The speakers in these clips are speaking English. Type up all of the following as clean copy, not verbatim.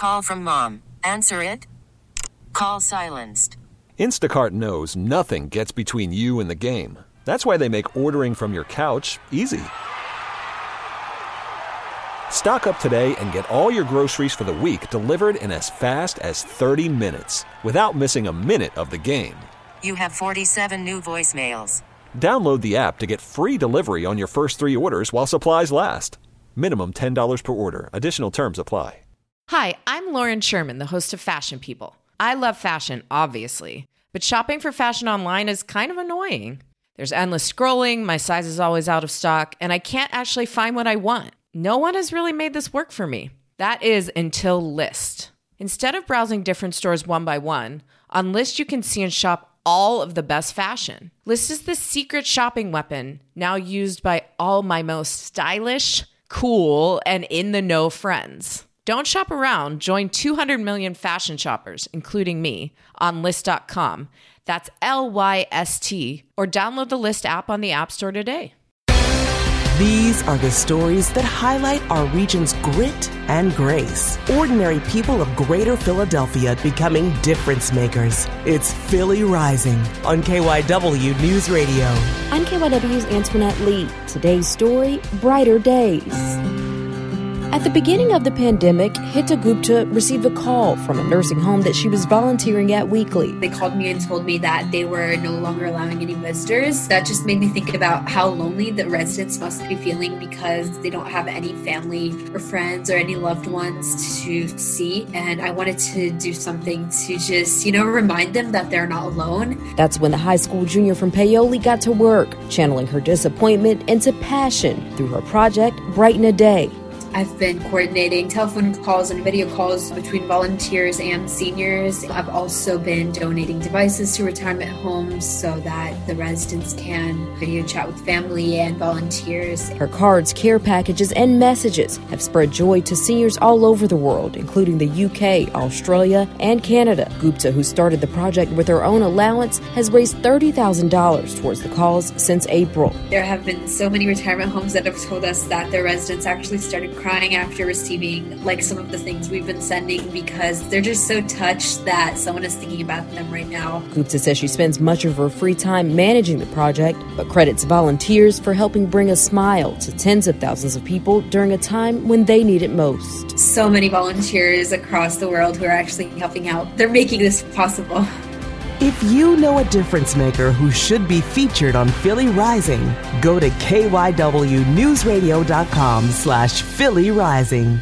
call from mom. Answer it. Call silenced. Instacart knows nothing gets between you and the game. That's why they make ordering from your couch easy. Stock up today and get all your groceries for the week delivered in as fast as 30 minutes without missing a minute of the game. You have 47 new voicemails. Download the app to get free delivery on your first 3 orders while supplies last. Minimum $10 per order. Additional terms apply. Hi, I'm Lauren Sherman, the host of Fashion People. I love fashion, obviously, but shopping for fashion online is kind of annoying. There's endless scrolling, my size is always out of stock, and I can't actually find what I want. No one has really made this work for me. That is until Lyst. Instead of browsing different stores one by one, on Lyst you can see and shop all of the best fashion. Lyst is the secret shopping weapon now used by all my most stylish, cool, and in-the-know friends. Don't shop around. Join 200 million fashion shoppers, including me, on Lyst.com. That's Lyst, or download the Lyst app on the App Store today. These are the stories that highlight our region's grit and grace. Ordinary people of Greater Philadelphia becoming difference makers. It's Philly Rising on KYW News Radio. I'm KYW's Antoinette Lee. Today's story, Brighter Days. At the beginning of the pandemic, Hita Gupta received a call from a nursing home that she was volunteering at weekly. They called me and told me that they were no longer allowing any visitors. That just made me think about how lonely the residents must be feeling because they don't have any family or friends or any loved ones to see. And I wanted to do something to just, remind them that they're not alone. That's when the high school junior from Paoli got to work, channeling her disappointment into passion through her project, Brighten a Day. I've been coordinating telephone calls and video calls between volunteers and seniors. I've also been donating devices to retirement homes so that the residents can video chat with family and volunteers. Her cards, care packages, and messages have spread joy to seniors all over the world, including the UK, Australia, and Canada. Gupta, who started the project with her own allowance, has raised $30,000 towards the cause since April. There have been so many retirement homes that have told us that their residents actually started crying after receiving some of the things we've been sending because they're just so touched that someone is thinking about them right now. Gupta says she spends much of her free time managing the project, but credits volunteers for helping bring a smile to tens of thousands of people during a time when they need it most. So many volunteers across the world who are actually helping out. They're making this possible. If you know a difference maker who should be featured on Philly Rising, go to kywnewsradio.com/Philly Rising.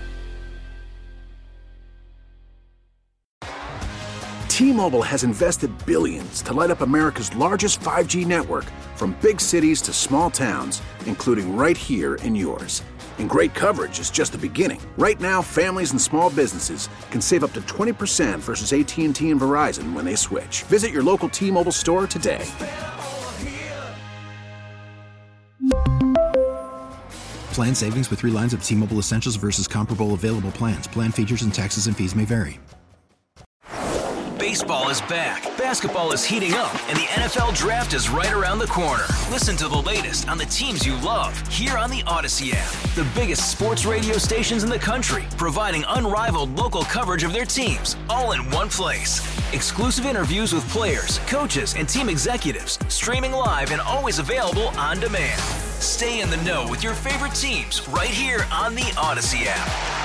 T-Mobile has invested billions to light up America's largest 5G network, from big cities to small towns, including right here in yours. And great coverage is just the beginning. Right now, families and small businesses can save up to 20% versus AT&T and Verizon when they switch. Visit your local T-Mobile store today. Plan savings with 3 lines of T-Mobile Essentials versus comparable available plans. Plan features and taxes and fees may vary. Baseball is back, basketball is heating up, and the NFL Draft is right around the corner. Listen to the latest on the teams you love here on the Odyssey app. The biggest sports radio stations in the country, providing unrivaled local coverage of their teams, all in one place. Exclusive interviews with players, coaches, and team executives, streaming live and always available on demand. Stay in the know with your favorite teams right here on the Odyssey app.